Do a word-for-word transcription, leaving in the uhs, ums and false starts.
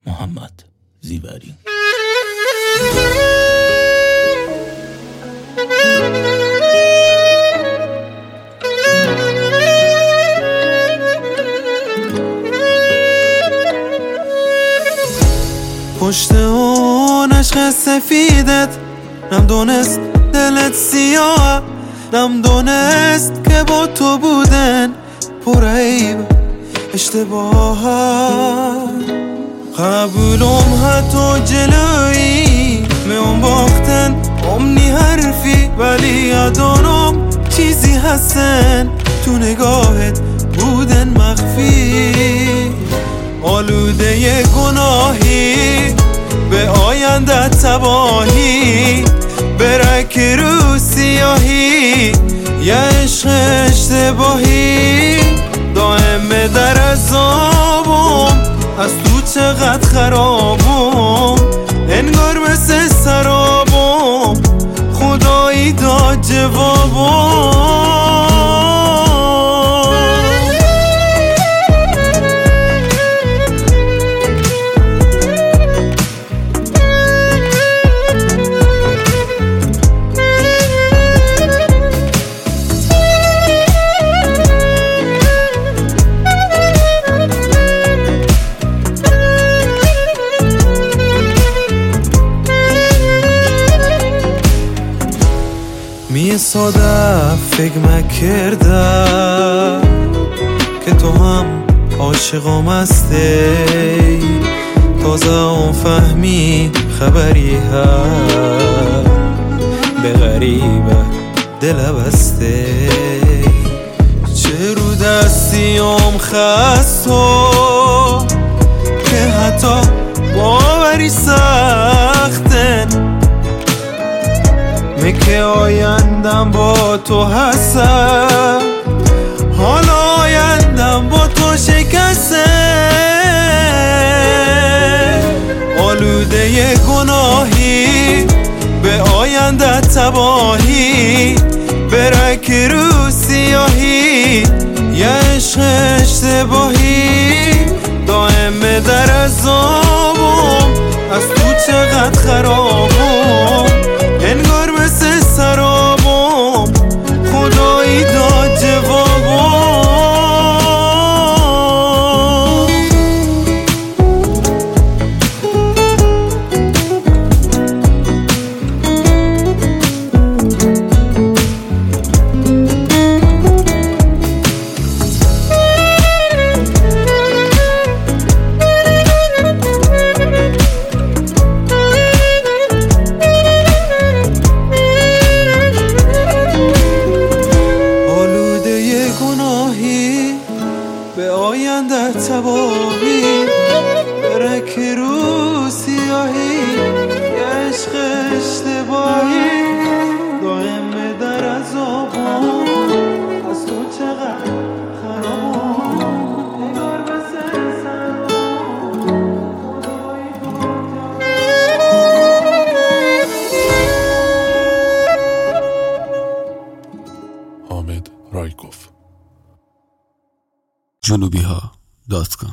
محمد زیوری. پشت اون عشق سفیدت نم دونست دلت سیاه، نم دونست که با تو بودن پر عیب اشتباه. قبولم حتی جلوی میون باختن امنی حرفی، ولی یادانم چیزی هستن تو نگاهت بودن مخفی. آلوده ی گناهی به آینده تباهی، برک رو سیاهی یه عشق اشتباهی. دائم در عذابم از تو چقدر خرابم، انگار مثل سرابم خدایی داد جوابم. می ساده فکر مکردم که تو هم عاشقم هستی، تازه اون فهمی خبری هم به غریبه دل بسته. چه رو دستیم خستو که حتی باوری سختن، که آیندم با تو هستم، حالا آیندم با تو شکسته. آلوده ی گناهی به آینده تباهی، برک رو سیاهی یه عشق اشتباهی. دائم در عذابم از تو چقدر خرابم، انگار مثل سرابم خدایی داد جوابم. به آینده تباهی، برک رو سیاهی یه عشق اشتباهی. دائم در عذابم از تو چقدر خرابم، انگار مثل سرابم خدایی حامد رایکوف. جنوبی ها دات کام